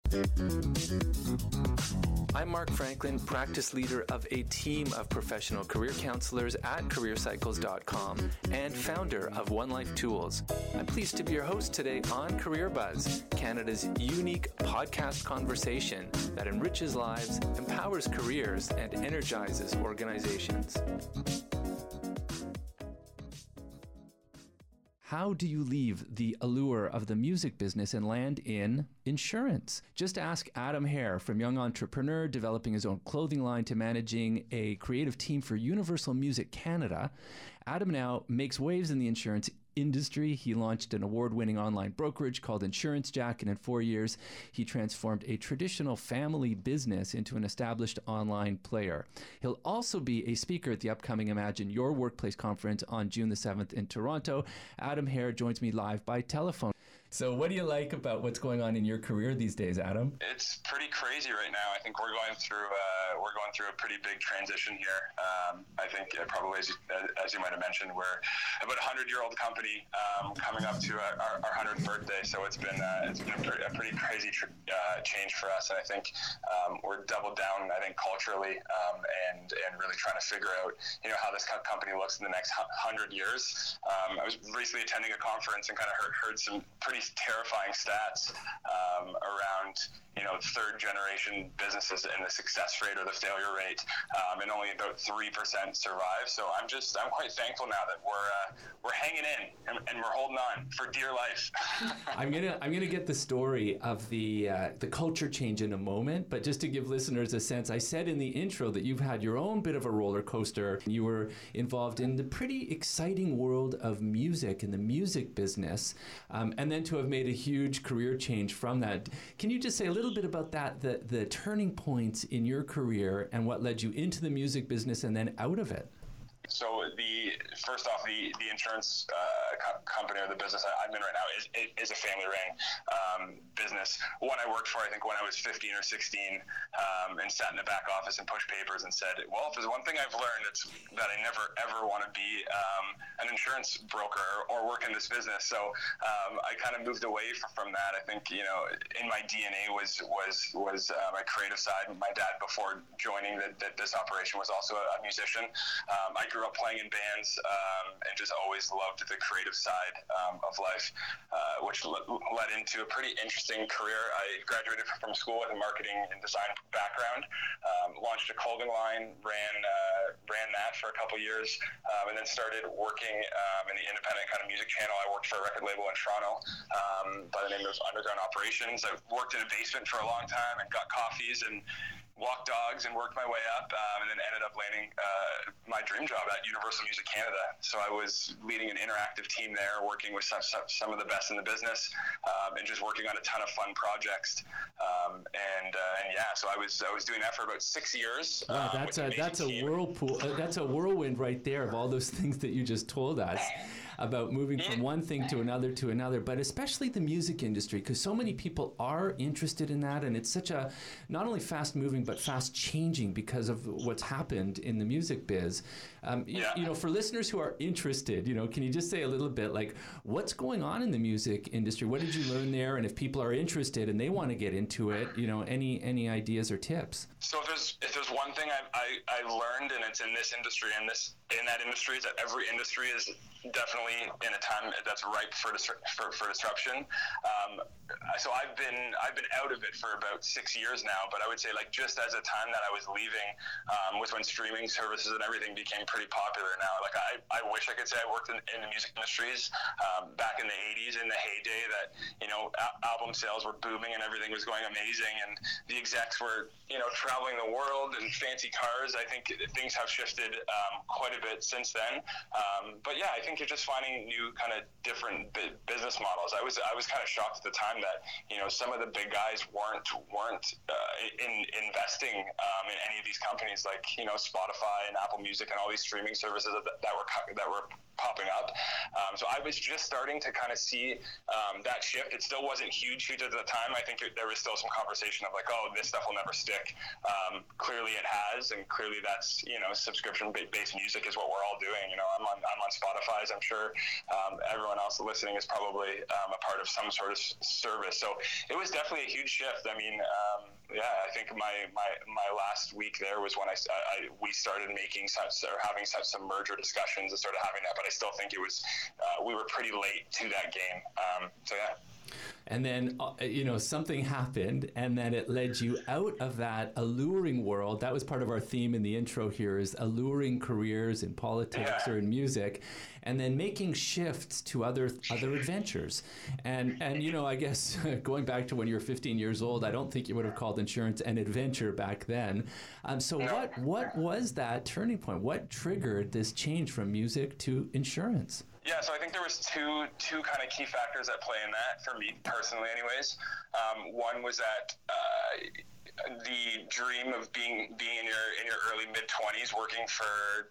I'm Mark Franklin, practice leader of a team of professional career counselors at careercycles.com and founder of One Life Tools. I'm pleased to be your host today on Career Buzz, Canada's unique podcast conversation that enriches lives, empowers careers, and energizes organizations. How do you leave the allure of the music business and land in insurance? Just ask Adam Hare, from young entrepreneur developing his own clothing line to managing a creative team for Universal Music Canada. Adam now makes waves in the insurance industry. He launched an award-winning online brokerage called Insurance Jack, and in 4 years, he transformed a traditional family business into an established online player. He'll also be a speaker at the upcoming Imagine Your Workplace conference on June the 7th in Toronto. Adam Hare joins me live by telephone. So what do you like about what's going on in your career these days, Adam? It's pretty crazy right now. I think we're going through a pretty big transition here. I think probably as you might have mentioned, we're about a 100-year-old company coming up to our 100th birthday. So it's been a pretty crazy change for us, and I think we're doubled down. I think culturally and really trying to figure out how this company looks in the next 100 years. I was recently attending a conference and kind of heard some pretty terrifying stats around third generation businesses and the success rate or the failure rate, and only about 3% survive. So I'm quite thankful now that we're hanging in and we're holding on for dear life. I'm gonna get the story of the culture change in a moment, but just to give listeners a sense, I said in the intro that you've had your own bit of a roller coaster. You were involved in the pretty exciting world of music and the music business, and then to have made a huge career change from that. Can you just say a little bit about that, the turning points in your career and what led you into the music business and then out of it? So the insurance company or the business I'm in right now is a family ring business. One I worked for, I think, when I was 15 or 16, and sat in the back office and pushed papers and said, well, if there's one thing I've learned, it's that I never ever want to be an insurance broker or work in this business. So I kind of moved away from that. I think in my DNA was my creative side. My dad, before joining this operation, was also a musician. I grew up playing in bands and just always loved the creative side of life, which led into a pretty interesting career. I graduated from school with a marketing and design background, launched a clothing line, ran that for a couple years, and then started working in the independent kind of music channel. I worked for a record label in Toronto by the name of Underground Operations. I worked in a basement for a long time and got coffees and walked dogs and worked my way up, and then ended up landing my dream job at Universal Music Canada. So I was leading an interactive team there, working with some of the best in the business, and just working on a ton of fun projects. So I was doing that for about 6 years. Wow, that's a whirlpool. That's a whirlwind right there of all those things that you just told us about moving from one thing to another, but especially the music industry, because so many people are interested in that, and it's such a not only fast moving but fast changing because of what's happened in the music biz. For listeners who are interested, can you just say a little bit like what's going on in the music industry? What did you learn there? And if people are interested and they want to get into it, any ideas or tips? So if there's one thing I learned, and it's in this industry and in that industry, is that every industry is definitely in a time that's ripe for disruption. So I've been out of it for about 6 years now, but I would say just as a time that I was leaving was when streaming services and everything became pretty popular now. I wish I could say I worked in the music industries back in the 80s, in the heyday that album sales were booming and everything was going amazing, and the execs were traveling the world in fancy cars. I think things have shifted quite a bit since then. But yeah, I think you're just finding new kind of different business models. I was kind of shocked at the time that some of the big guys weren't investing in any of these companies like Spotify and Apple Music and all these streaming services that were popping up. So I was just starting to kind of see that shift. It still wasn't huge at the time. I think there was still some conversation of this stuff will never stick. Clearly it has, and clearly that's subscription-based music is what we're all doing. I'm on Spotify, as I'm sure everyone else listening is probably a part of some sort of service. So it was definitely a huge shift. I mean, I think my last week there was when we started having some merger discussions and started having that. But I still think it was we were pretty late to that game. So yeah. And then, something happened, and then it led you out of that alluring world. That was part of our theme in the intro here, is alluring careers in politics or in music, and then making shifts to other adventures. And I guess going back to when you were 15 years old, I don't think you would have called insurance an adventure back then. What was that turning point? What triggered this change from music to insurance? Yeah, so I think there was two kind of key factors at play in that, for me personally anyways. One was that the dream of being in your early mid-20s working for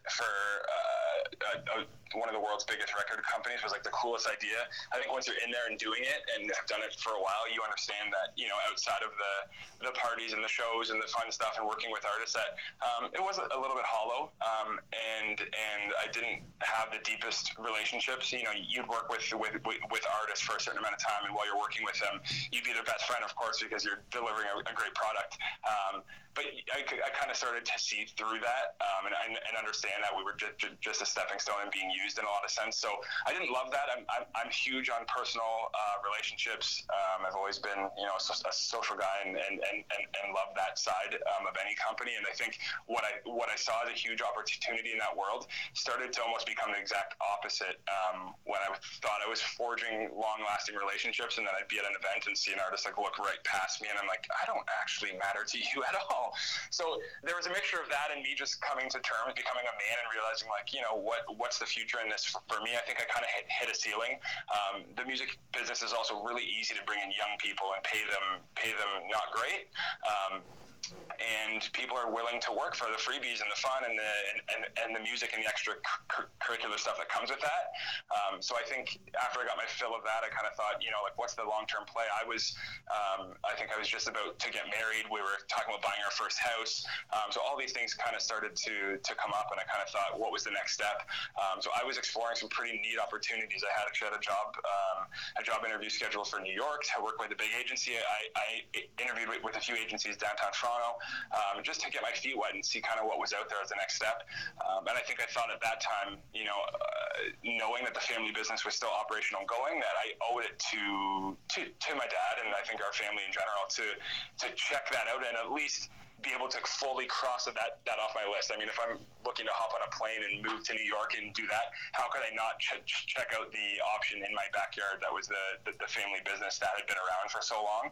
one of the world's biggest record companies was like the coolest idea. I think once you're in there and doing it and have done it for a while, you understand that outside of the parties and the shows and the fun stuff and working with artists, that it was a little bit hollow, and I didn't have the deepest relationships. You'd work with artists for a certain amount of time, and while you're working with them, you'd be their best friend, of course, because you're delivering a great product. But I kind of started to see through that and understand that we were just a stepping stone and being used in a lot of sense. So I didn't love that. I'm huge on personal relationships. I've always been a social guy and love that side of any company. And I think what I saw as a huge opportunity in that world started to almost become the exact opposite when I thought I was forging long-lasting relationships, and then I'd be at an event and see an artist look right past me, and I'm like, I don't actually matter to you at all. So there was a mixture of that and me just coming to terms, becoming a man, and realizing what's the future in this for me. I think I kind of hit a ceiling. The music business is also really easy to bring in young people and pay them not great. And people are willing to work for the freebies and the fun and the music and the extracurricular stuff that comes with that. So I think after I got my fill of that, I kind of thought, what's the long-term play? I think I was just about to get married. We were talking about buying our first house. So all these things kind of started to come up, and I kind of thought, what was the next step? So I was exploring some pretty neat opportunities. I actually had a job interview scheduled for New York. I worked with a big agency. I interviewed with a few agencies downtown Toronto, just to get my feet wet and see kind of what was out there as the next step. And I think I thought at that time, knowing that the family business was still operational and going, that I owed it to my dad, and I think our family in general, to check that out and at least be able to fully cross that off my list. I mean, if I'm looking to hop on a plane and move to New York and do that, how could I not check out the option in my backyard that was the family business that had been around for so long?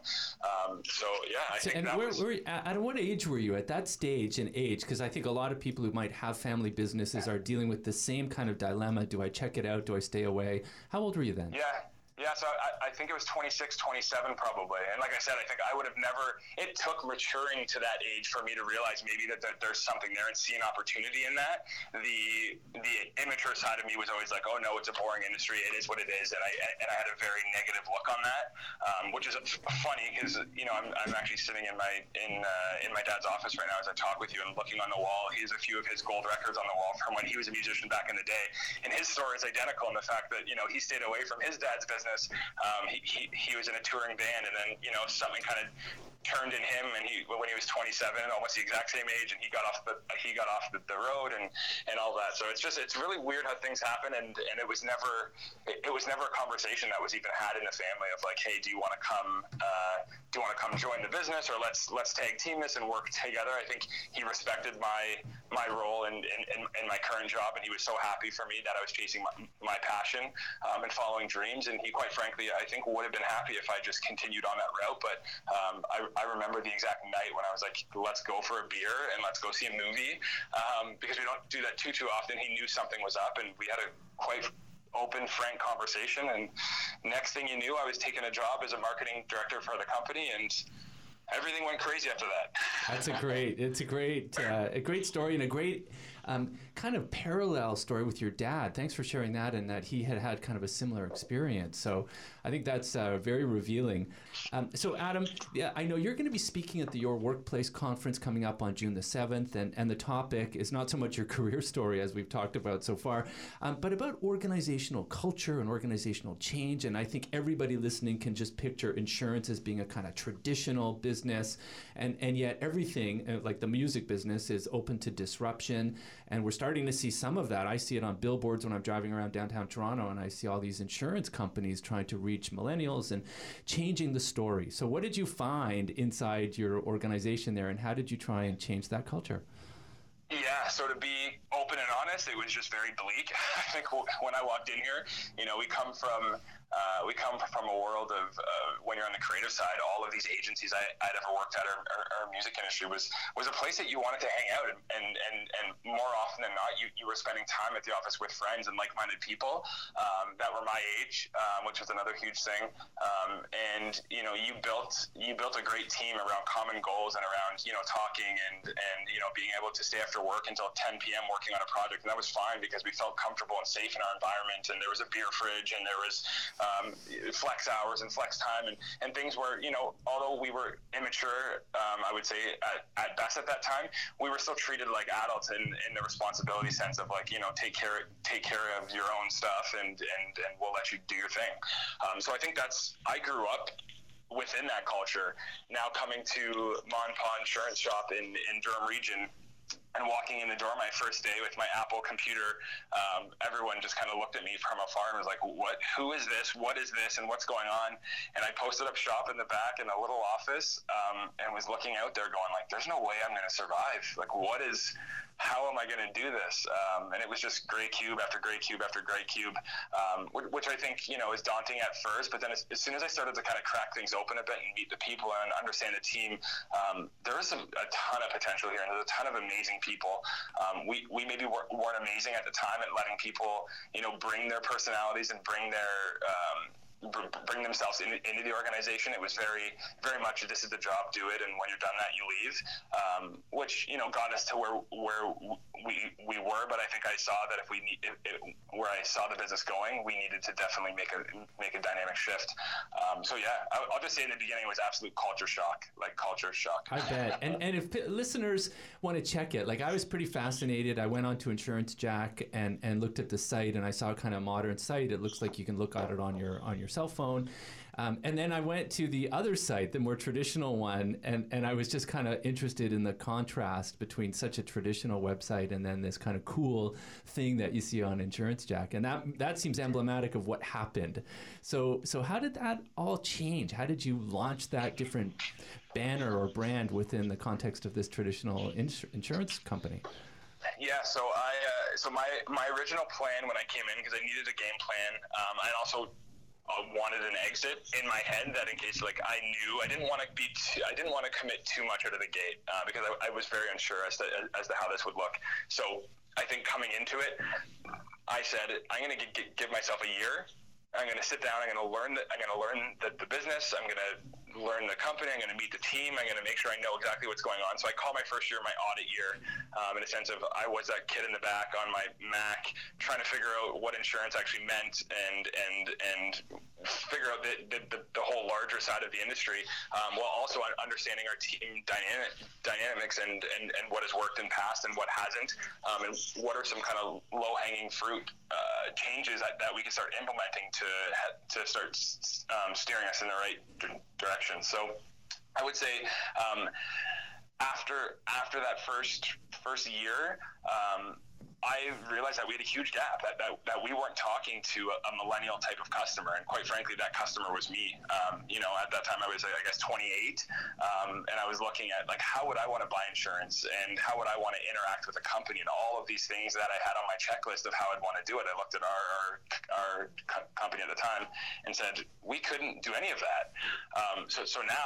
I think and at what age were you at that stage in age? Because I think a lot of people who might have family businesses are dealing with the same kind of dilemma. Do I check it out? Do I stay away? How old were you then? Yeah, so I think it was 26, 27 probably. And like I said, I think I would have never, it took maturing to that age for me to realize maybe that there's something there and see an opportunity in that. The immature side of me was always like, oh no, it's a boring industry. It is what it is. And I had a very negative look on that, which is funny because, I'm actually sitting in my dad's office right now as I talk with you and looking on the wall. He has a few of his gold records on the wall from when he was a musician back in the day. And his story is identical in the fact that, he stayed away from his dad's business. He was in a touring band, and then something kind of turned in him, and when he was 27, almost the exact same age, and he got off the road and all that. So it's really weird how things happen, and it was never a conversation that was even had in the family of like, hey, do you want to come join the business, or let's tag team this and work together. I think he respected my role in my current job, and he was so happy for me that I was chasing my passion and following dreams. And he, quite frankly, I think would have been happy if I just continued on that route. But I remember the exact night when I was like, let's go for a beer and let's go see a movie, because we don't do that too often. He knew something was up, and we had a quite open, frank conversation. And next thing you knew, I was taking a job as a marketing director for the company, and everything went crazy after that. It's a great story, and a great kind of parallel story with your dad. Thanks for sharing that, and that he had kind of a similar experience. So I think that's very revealing. So Adam, yeah, I know you're going to be speaking at the Your Workplace conference coming up on June the 7th, and the topic is not so much your career story as we've talked about so far, but about organizational culture and organizational change. And I think everybody listening can just picture insurance as being a kind of traditional business, and yet everything, like the music business, is open to disruption. And we're starting to see some of that. I see it on billboards when I'm driving around downtown Toronto, and I see all these insurance companies trying to reach millennials and changing the story. So what did you find inside your organization there, and how did you try and change that culture? Yeah, so to be open and honest, it was just very bleak. I think when I walked in here, we come from a world of when you're on the creative side, all of these agencies I'd ever worked at, our music industry was a place that you wanted to hang out, and more often than not, you were spending time at the office with friends and like-minded people that were my age, which was another huge thing. And you built a great team around common goals and around talking and being able to stay after work until 10 p.m. working on a project, and that was fine because we felt comfortable and safe in our environment, and there was a beer fridge, and there was flex hours and flex time, and things were, although we were immature, I would say at best at that time, we were still treated like adults in the responsibility sense of take care of your own stuff, and we'll let you do your thing. So I think I grew up within that culture. Now coming to Mon-Pa Insurance Shop in Durham Region, and walking in the door my first day with my Apple computer, everyone just kind of looked at me from afar and was like, who is this? What is this? And what's going on? And I posted up shop in the back in a little office, and was looking out there going like, there's no way I'm going to survive. Like, how am I going to do this? And it was just gray cube after gray cube after gray cube, which I think, is daunting at first. But then as soon as I started to kind of crack things open a bit and meet the people and understand the team, there is a ton of potential here, and there's a ton of amazing people. We maybe weren't amazing at the time at letting people, bring their personalities and bring themselves into the organization. It was very, very much, this is the job, do it, and when you're done that, you leave, which got us to where we were. But I think I saw that where I saw the business going, we needed to definitely make a dynamic shift. So yeah, I'll just say in the beginning, it was absolute culture shock. I bet. And if listeners want to check it, I was pretty fascinated. I went on to Insurance Jack and looked at the site, and I saw a kind of modern site. It looks like you can look at it on your cell phone. And then I went to the other site, the more traditional one, and I was just kind of interested in the contrast between such a traditional website and then this kind of cool thing that you see on Insurance Jack. And that seems emblematic of what happened. So how did that all change? How did you launch that different banner or brand within the context of this traditional insurance company? Yeah, so my original plan when I came in, because I needed a game plan, I also wanted an exit in my head, that in case I knew I didn't want to commit too much out of the gate, because I was very unsure as to how this would look. So I think coming into it, I said I'm going to give myself a year. I'm going to sit down. I'm going to learn the business. I'm going to learn the company. I'm going to meet the team. I'm going to make sure I know exactly what's going on. So I call my first year my audit year, in a sense of I was that kid in the back on my Mac trying to figure out what insurance actually meant and figure out the whole larger side of the industry, while also understanding our team dynamics and what has worked in past and what hasn't, and what are some kind of low-hanging fruit changes that we can start implementing to start steering us in the right direction. So I would say after that first year, I realized that we had a huge gap, that we weren't talking to a millennial type of customer. And quite frankly, that customer was me. At that time I was, I guess, 28. And I was looking at how would I want to buy insurance, and how would I want to interact with a company, and all of these things that I had on my checklist of how I'd want to do it. I looked at our company at the time and said, we couldn't do any of that. So now,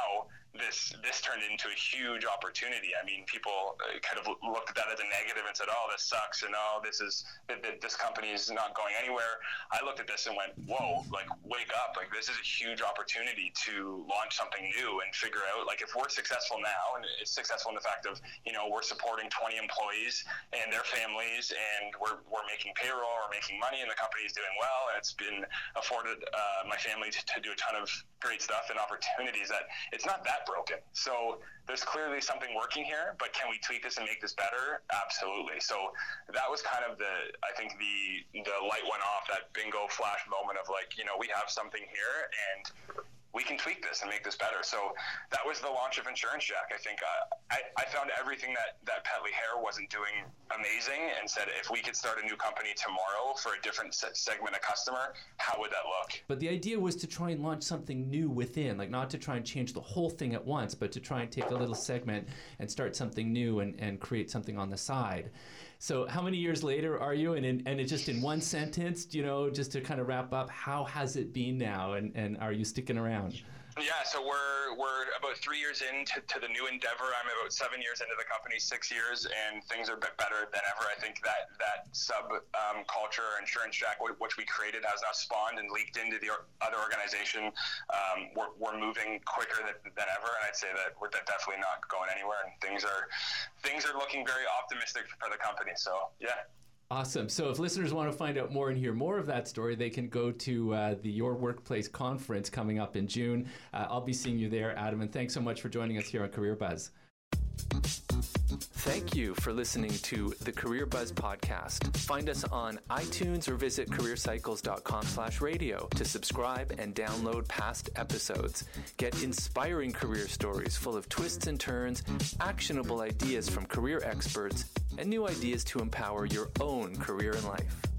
this turned into a huge opportunity. I mean, people kind of looked at that as a negative and said, "Oh, this sucks," and "Oh, this company is not going anywhere." I looked at this and went, "Whoa, like, wake up. Like, this is a huge opportunity to launch something new and figure out, like, if we're successful now, and it's successful in the fact of, you know, we're supporting 20 employees and their families, and we're making payroll, we're making money, and the company is doing well, and it's been afforded my family to do a ton of great stuff and opportunities, that it's not that broken. So there's clearly something working here, but can we tweak this and make this better? Absolutely. So that was kind of I think the light went off, that bingo flash moment of, like, you know, we have something here and we can tweak this and make this better. So that was the launch of Insurance Jack. I think I found everything that Petley Hair wasn't doing amazing, and said, if we could start a new company tomorrow for a different segment of customer, how would that look? But the idea was to try and launch something new within, like not to try and change the whole thing at once, but to try and take a little segment and start something new and create something on the side. So how many years later are you? And it's just in one sentence, you know, just to kind of wrap up, how has it been now? And are you sticking around? Yeah, so we're about 3 years into the new endeavor. I'm about 7 years into the company, 6 years, and things are a bit better than ever. I think that sub culture, Insurance Jack, which we created, has now spawned and leaked into the other organization. We're moving quicker than ever, and I'd say that we're definitely not going anywhere. And things are looking very optimistic for the company. So yeah. Awesome. So if listeners want to find out more and hear more of that story, they can go to the Your Workplace conference coming up in June. I'll be seeing you there, Adam, and thanks so much for joining us here on Career Buzz. Thank you for listening to the Career Buzz podcast. Find us on iTunes or visit careercycles.com/radio to subscribe and download past episodes. Get inspiring career stories full of twists and turns, actionable ideas from career experts, and new ideas to empower your own career and life.